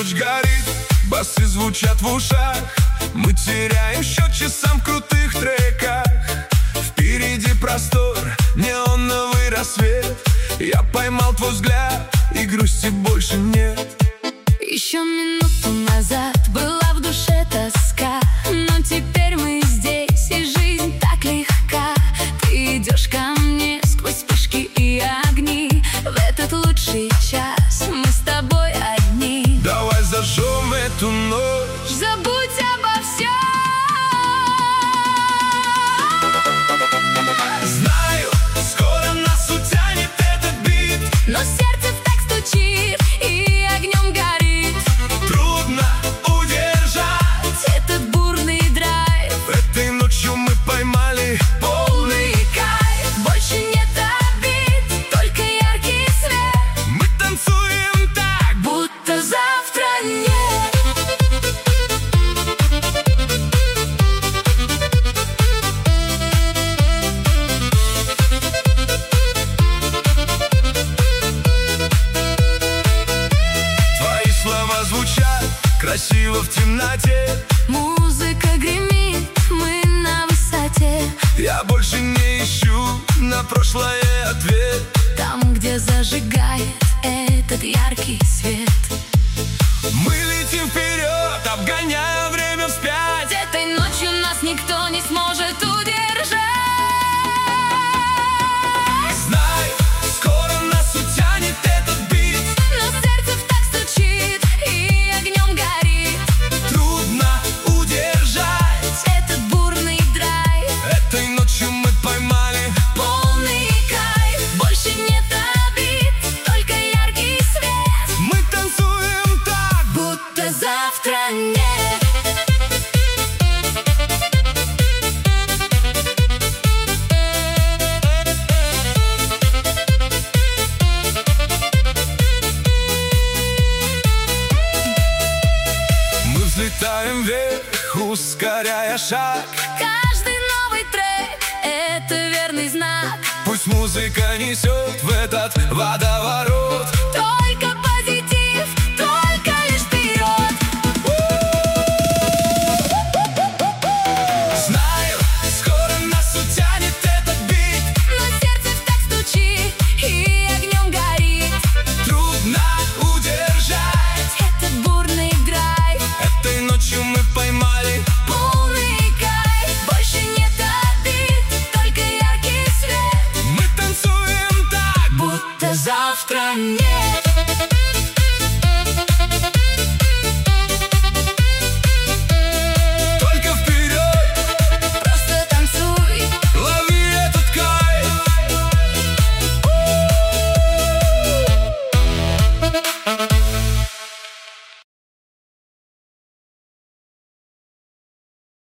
ночь горит, басы звучат в ушах. Мы теряем счет часам в крутых треках. Впереди простор, неоновый рассвет. Я поймал твой взгляд, и грусти больше нет. Еще минуту назад была в душе тоска, но теперь мы здесь, и жизнь так легка. Ты идешь ко мне сквозь вспышки и огни. В этот лучший час мы с тобой одни. Давай зажжем эту ночь, забудь обо всем. Знаю, скоро нас утянет этот бит, но сердце так стучит и огнем горит. Трудно удержать этот бурный драйв. Этой ночью мы поймали полный кайф. Больше нет обид, только яркий свет. Мы танцуем так, будто завтра нет. Твои слова звучат красиво в темноте. Музыка гремит, мы на высоте. Я больше не ищу на прошлое ответ. Там, где зажигает этот яркий свет, мы летим вперед, обгоняя время вспять. этой ночью нас никто не сможет удержать. Знай, скоро нас утянет этот бит, но сердце так стучит и огнем горит. Трудно удержать этот бурный драйв. Этой ночью мы поймали полный кайф. Больше нет обид, только яркий свет. Мы танцуем так, будто завтра нет. мы взлетаем вверх, ускоряя шаг. Каждый новый трек — это верный знак. Пусть музыка несет в этот водоворот. Только позитив, только лишь вперед. Знаю, скоро нас утянет этот бит, Но сердце так стучит и огнем горит. Трудно удержать этот бурный драйв. Этой ночью мы поймали полный кайф. Больше нет обид, только яркий свет. Мы танцуем так, будто завтра нет.